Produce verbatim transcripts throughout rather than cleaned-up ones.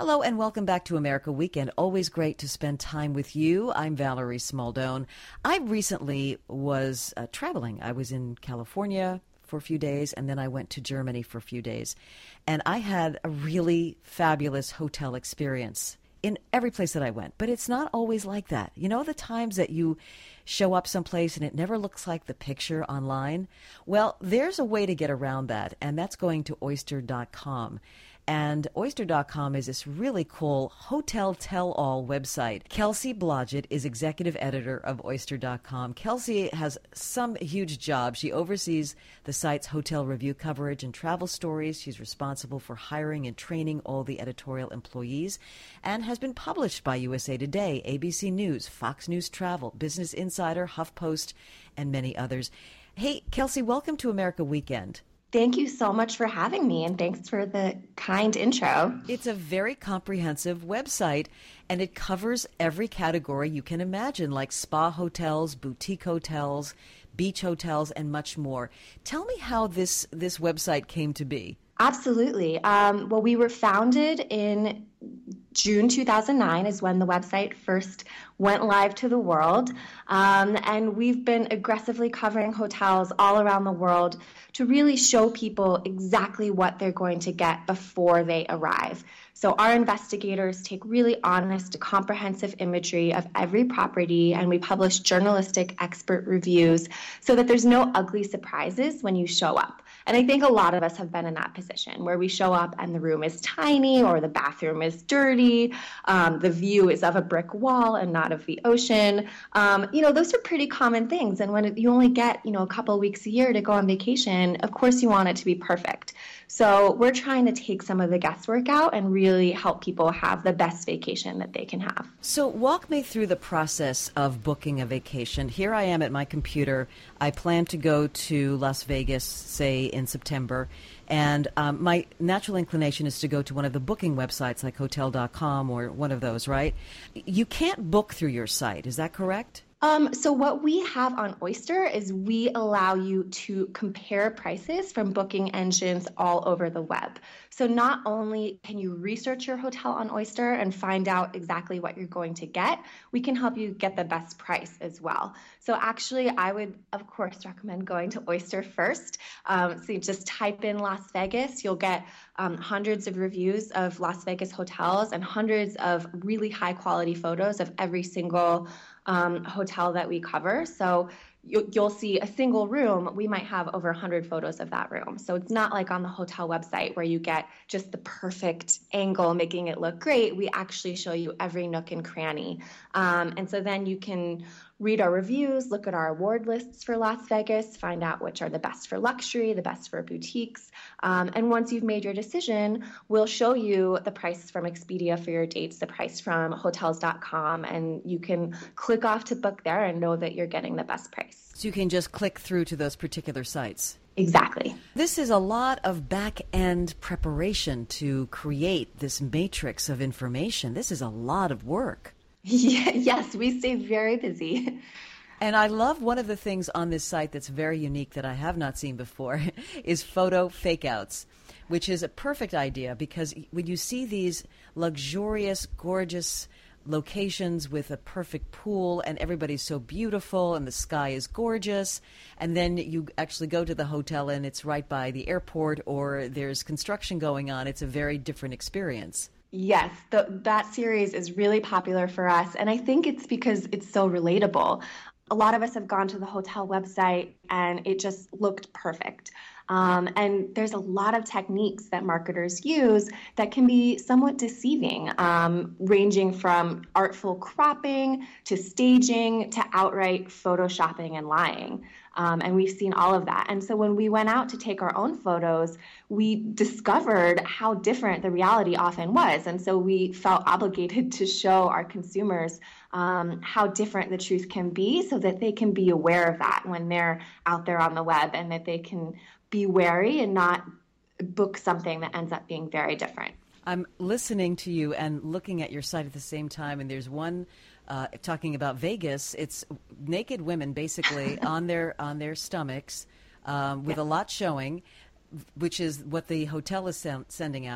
Hello and welcome back to America Weekend. Always great to spend time with you. I'm Valerie Smaldone. I recently was uh, traveling. I was in California for a few days, and then I went to Germany for a few days. And I had a really fabulous hotel experience in every place that I went. But it's not always like that. You know the times that you show up someplace and it never looks like the picture online? Well, there's a way to get around that, and that's going to oyster dot com. And oyster dot com is this really cool hotel tell-all website. Kelsey Blodgett is executive editor of oyster dot com. Kelsey has some huge job. She oversees the site's hotel review coverage and travel stories. She's responsible for hiring and training all the editorial employees and has been published by U S A Today, A B C News, Fox News Travel, Business Insider, HuffPost, and many others. Hey, Kelsey, welcome to America Weekend. Thank you so much for having me, and thanks for the kind intro. It's a very comprehensive website, and it covers every category you can imagine, like spa hotels, boutique hotels, beach hotels, and much more. Tell me how this, this website came to be. Absolutely. Um, well, we were founded in June two thousand nine is when the website first went live to the world. Um, and we've been aggressively covering hotels all around the world to really show people exactly what they're going to get before they arrive. So our investigators take really honest, comprehensive imagery of every property, and we publish journalistic expert reviews so that there's no ugly surprises when you show up. And I think a lot of us have been in that position where we show up and the room is tiny or the bathroom is dirty, um, the view is of a brick wall and not of the ocean. Um, you know, those are pretty common things. And when it, you only get, you know, a couple of weeks a year to go on vacation, of course you want it to be perfect. So we're trying to take some of the guesswork out and really help people have the best vacation that they can have. So walk me through the process of booking a vacation. Here I am at my computer. I plan to go to Las Vegas, say, in September. And um, my natural inclination is to go to one of the booking websites like hotel dot com or one of those, right? You can't book through your site. Is that correct? Um, so what we have on Oyster is we allow you to compare prices from booking engines all over the web. So not only can you research your hotel on Oyster and find out exactly what you're going to get, we can help you get the best price as well. So actually, I would, of course, recommend going to Oyster first. Um, so you just type in Las Vegas. You'll get um, hundreds of reviews of Las Vegas hotels and hundreds of really high-quality photos of every single Um, hotel that we cover. So you, you'll see a single room, we might have over one hundred photos of that room. So it's not like on the hotel website where you get just the perfect angle making it look great. We actually show you every nook and cranny. Um, and so then you can read our reviews, look at our award lists for Las Vegas, find out which are the best for luxury, the best for boutiques. Um, and once you've made your decision, we'll show you the prices from Expedia for your dates, the price from hotels dot com, and you can click off to book there and know that you're getting the best price. So you can just click through to those particular sites. Exactly. This is a lot of back-end preparation to create this matrix of information. This is a lot of work. Yeah, yes, we stay very busy. And I love one of the things on this site that's very unique that I have not seen before is photo fake-outs, which is a perfect idea because when you see these luxurious, gorgeous locations with a perfect pool and everybody's so beautiful and the sky is gorgeous, and then you actually go to the hotel and it's right by the airport or there's construction going on, it's a very different experience. Yes, the, that series is really popular for us, and I think it's because it's so relatable. A lot of us have gone to the hotel website, and it just looked perfect. Um, and there's a lot of techniques that marketers use that can be somewhat deceiving, um, ranging from artful cropping to staging to outright photoshopping and lying. Um, and we've seen all of that. And so when we went out to take our own photos, we discovered how different the reality often was. And so we felt obligated to show our consumers um, how different the truth can be so that they can be aware of that when they're out there on the web and that they can be wary and not book something that ends up being very different. I'm listening to you and looking at your site at the same time, and there's one uh, talking about Vegas. It's naked women basically on their on their stomachs um, with yeah. a lot showing, which is what the hotel is sen- sending out.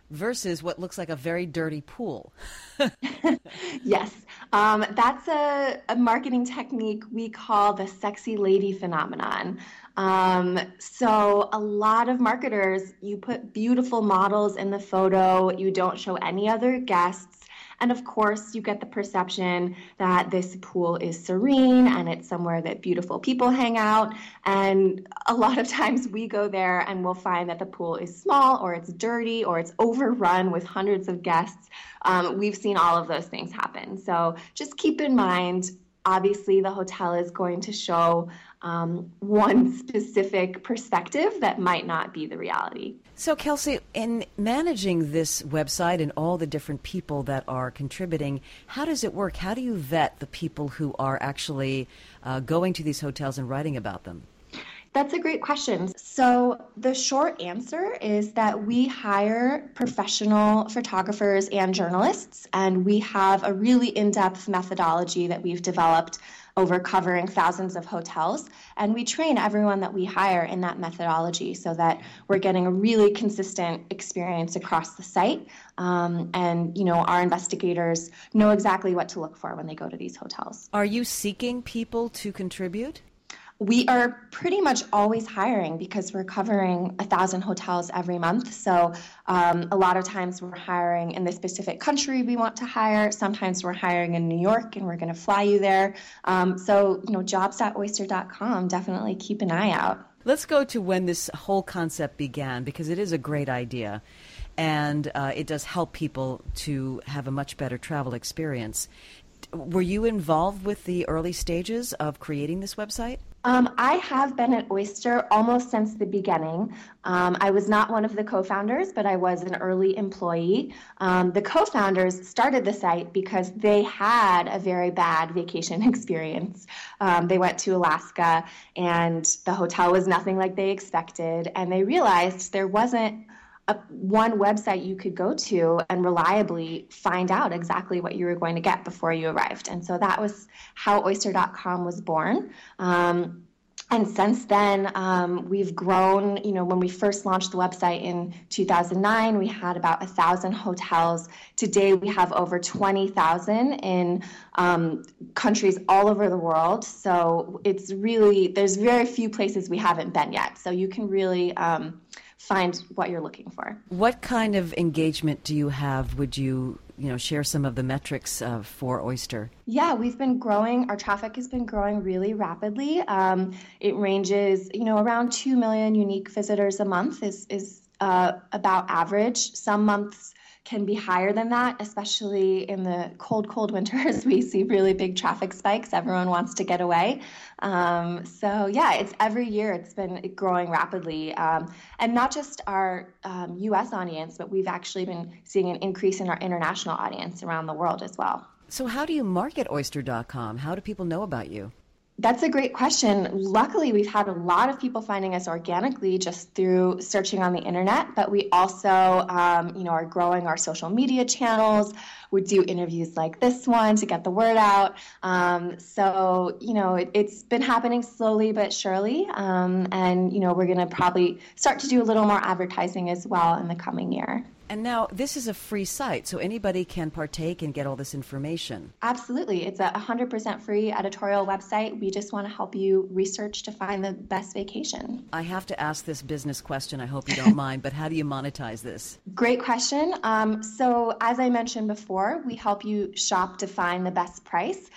versus what looks like a very dirty pool. Yes, um, that's a, a marketing technique we call the sexy lady phenomenon. Um, so a lot of marketers, you put beautiful models in the photo, you don't show any other guests. And of course, you get the perception that this pool is serene and it's somewhere that beautiful people hang out. And a lot of times we go there and we'll find that the pool is small or it's dirty or it's overrun with hundreds of guests. Um, we've seen all of those things happen. So just keep in mind, obviously, the hotel is going to show um, one specific perspective that might not be the reality. So, Kelsey, in managing this website and all the different people that are contributing, how does it work? How do you vet the people who are actually uh, going to these hotels and writing about them? That's a great question. So the short answer is that we hire professional photographers and journalists, and we have a really in-depth methodology that we've developed over covering thousands of hotels, and we train everyone that we hire in that methodology so that we're getting a really consistent experience across the site. Um, and, you know, our investigators know exactly what to look for when they go to these hotels. Are you seeking people to contribute? We are pretty much always hiring because we're covering a thousand hotels every month. So um, a lot of times we're hiring in the specific country we want to hire. Sometimes we're hiring in New York and we're going to fly you there. Um, so, you know, jobs dot oyster dot com, definitely keep an eye out. Let's go to when this whole concept began, because it is a great idea and uh, it does help people to have a much better travel experience. Were you involved with the early stages of creating this website? Um, I have been at Oyster almost since the beginning. Um, I was not one of the co-founders, but I was an early employee. Um, the co-founders started the site because they had a very bad vacation experience. Um, they went to Alaska, and the hotel was nothing like they expected, and they realized there wasn't A, one website you could go to and reliably find out exactly what you were going to get before you arrived. And so that was how oyster dot com was born. Um, and since then, um, we've grown. You know, when we first launched the website in two thousand nine, we had about one thousand hotels. Today, we have over twenty thousand in um, countries all over the world. So it's really, there's very few places we haven't been yet. So you can really Um, find what you're looking for. What kind of engagement do you have? Would you, you know, share some of the metrics uh, for Oyster? Yeah, we've been growing. Our traffic has been growing really rapidly. Um, it ranges, you know, around two million unique visitors a month is is uh, about average. Some months can be higher than that, especially in the cold, cold winters. We see really big traffic spikes. Everyone wants to get away. Um, so yeah, it's every year it's been growing rapidly. Um, and not just our um, U S audience, but we've actually been seeing an increase in our international audience around the world as well. So how do you market oyster dot com? How do people know about you? That's a great question. Luckily, we've had a lot of people finding us organically just through searching on the internet, but we also, um, you know, are growing our social media channels. We do interviews like this one to get the word out. Um, so, you know, it, it's been happening slowly but surely. Um, and, you know, we're going to probably start to do a little more advertising as well in the coming year. And now this is a free site, so anybody can partake and get all this information. Absolutely. It's a one hundred percent free editorial website. We just want to help you research to find the best vacation. I have to ask this business question. I hope you don't mind, but how do you monetize this? Great question. Um, so as I mentioned before, we help you shop to find the best price.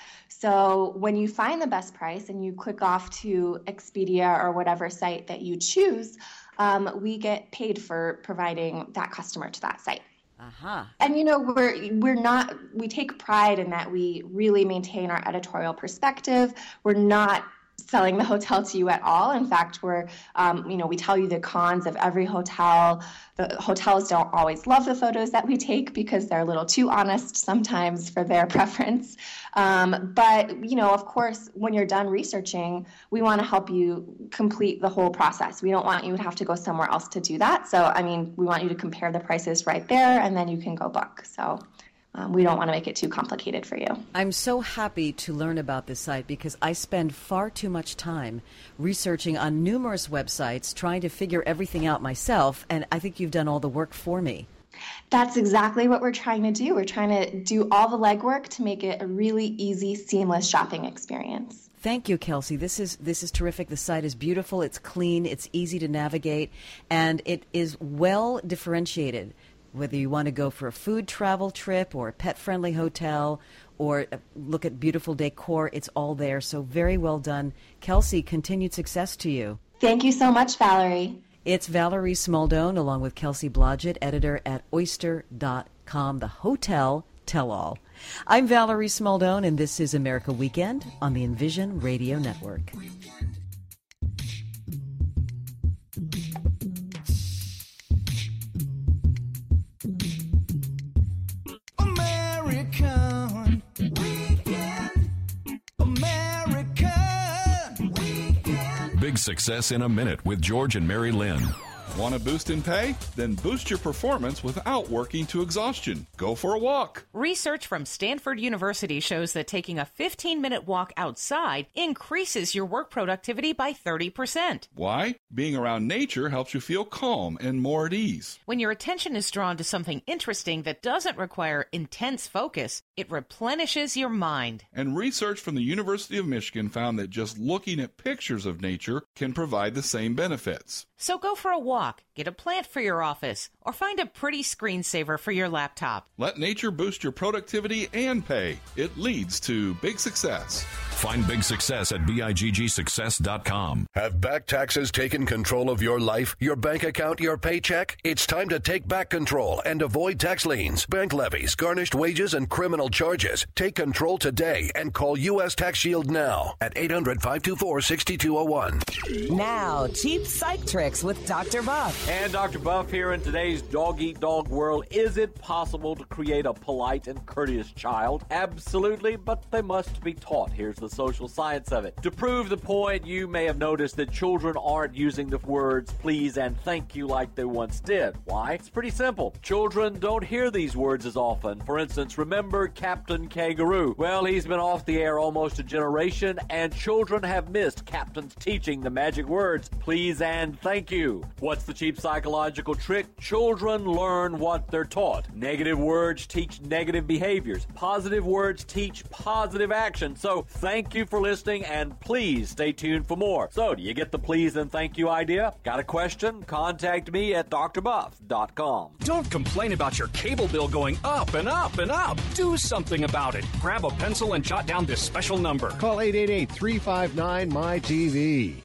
So when you find the best price and you click off to Expedia or whatever site that you choose, Um, we get paid for providing that customer to that site. Uh-huh. And, you know, we're we're not, we take pride in that we really maintain our editorial perspective. We're not selling the hotel to you at all. In fact, we're, um, you know, we tell you the cons of every hotel. The hotels don't always love the photos that we take because they're a little too honest sometimes for their preference. Um, but, you know, of course, when you're done researching, we want to help you complete the whole process. We don't want you to have to go somewhere else to do that. So, I mean, we want you to compare the prices right there, and then you can go book. So um, we don't want to make it too complicated for you. I'm so happy to learn about this site because I spend far too much time researching on numerous websites, trying to figure everything out myself, and I think you've done all the work for me. That's exactly what we're trying to do. We're trying to do all the legwork to make it a really easy, seamless shopping experience. Thank you, Kelsey. This is this is terrific. The site is beautiful. It's clean. It's easy to navigate, and it is well differentiated. Whether you want to go for a food travel trip or a pet-friendly hotel or look at beautiful decor, it's all there. So very well done. Kelsey, continued success to you. Thank you so much, Valerie. It's Valerie Smaldone along with Kelsey Blodgett, editor at oyster dot com, the hotel tell-all. I'm Valerie Smaldone, and this is America Weekend on the Envision Radio Network. American Weekend. American Weekend. Big Success in a Minute with George and Mary Lynn. Want a boost in pay? Then boost your performance without working to exhaustion. Go for a walk. Research from Stanford University shows that taking a fifteen-minute walk outside increases your work productivity by thirty percent. Why? Being around nature helps you feel calm and more at ease. When your attention is drawn to something interesting that doesn't require intense focus, it replenishes your mind. And research from the University of Michigan found that just looking at pictures of nature can provide the same benefits. So go for a walk, get a plant for your office, or find a pretty screensaver for your laptop. Let nature boost your productivity and pay. It leads to big success. Find big success at big success dot com. Have back taxes taken control of your life, your bank account, your paycheck? It's time to take back control and avoid tax liens, bank levies, garnished wages, and criminal charges. Take control today and call U S Tax Shield now at eight hundred, five two four, six two zero one. Now, cheap psych tricks with Doctor Buff. And Doctor Buff here in today's dog-eat-dog world. Is it possible to create a polite and courteous child? Absolutely, but they must be taught. Here's the social science of it. To prove the point, you may have noticed that children aren't using the words please and thank you like they once did. Why? It's pretty simple. Children don't hear these words as often. For instance, remember Captain Kangaroo? Well, he's been off the air almost a generation, and children have missed Captain's teaching the magic words please and thank you. What's the cheap psychological trick? Children learn what they're taught. Negative words teach negative behaviors. Positive words teach positive action. So thank you for listening, and please stay tuned for more. So, do you get the please and thank you idea? Got a question? Contact me at d r buff dot com. Don't complain about your cable bill going up and up and up. Do something about it. Grab a pencil and jot down this special number. Call eight eight eight, three five nine, M Y T V.